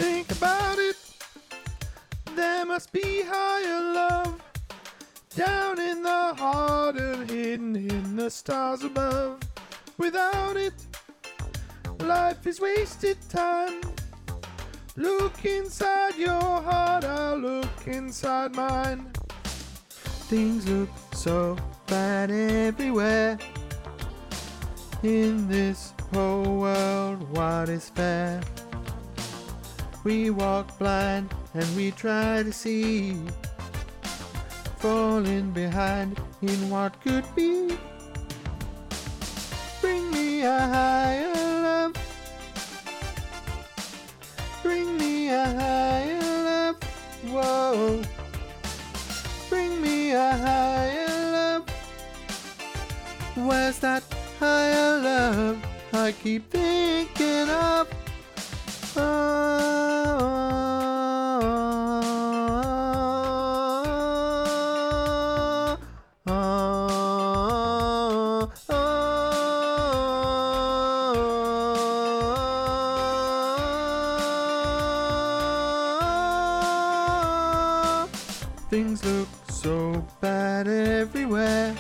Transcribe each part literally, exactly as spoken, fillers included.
Think about it. There must be higher love down in the heart and hidden in the stars above. Without it, life is wasted time. Look inside your heart, I'll look inside mine. Things look so bad everywhere. In this whole world, what is fair? We walk blind and we try to see, falling behind in what could be. Bring me a higher love. Bring me a higher love. Whoa. Bring me a higher love. Where's that higher love I keep thinking of? Oh, oh, oh, oh. Things look so bad everywhere.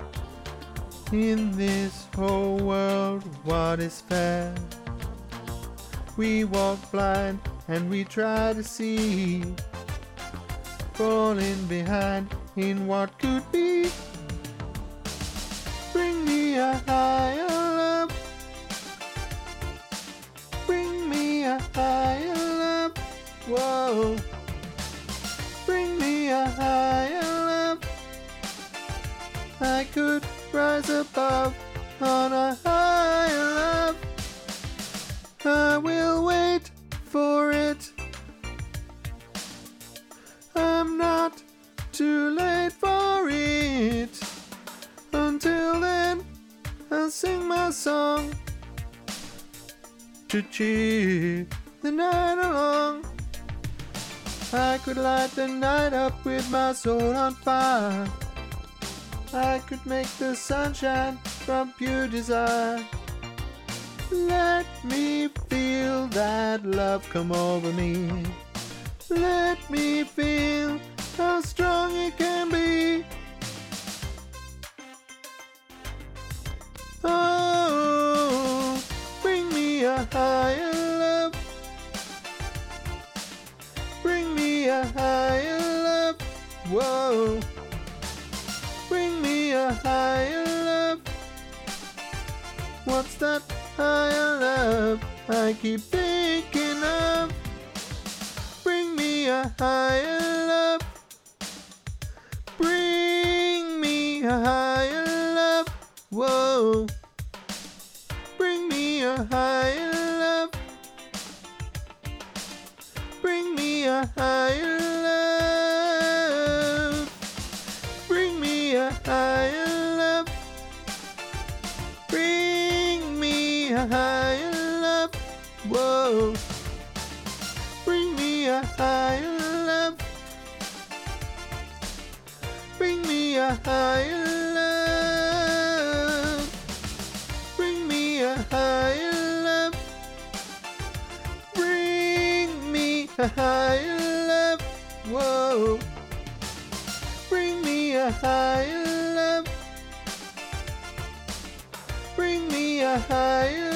In this whole world, what is fair? We walk blind and we try to see, falling behind in what could be. Bring me a higher love. Bring me a higher love. Whoa. Bring me a higher love. I could rise above on a higher love. I will wait for it. I'm not too late for it. Until then, I'll sing my song to cheer the night along. I could light the night up with my soul on fire. I could make the sunshine from pure desire. Let me feel that love come over me. Let me feel how strong it can be. Oh, bring me a higher love. Bring me a higher love. Whoa. Bring me a higher love. What's that higher love I keep thinking of? Bring me a higher love. Bring me a higher love. Whoa. Bring me a higher love. Bring me a higher love. Bring me a higher love. Bring me a higher love. Whoa. Bring me a higher love. Bring me a higher love. Bring me a higher love. Bring me a higher love. Whoa. Bring me a higher love. Bring me a higher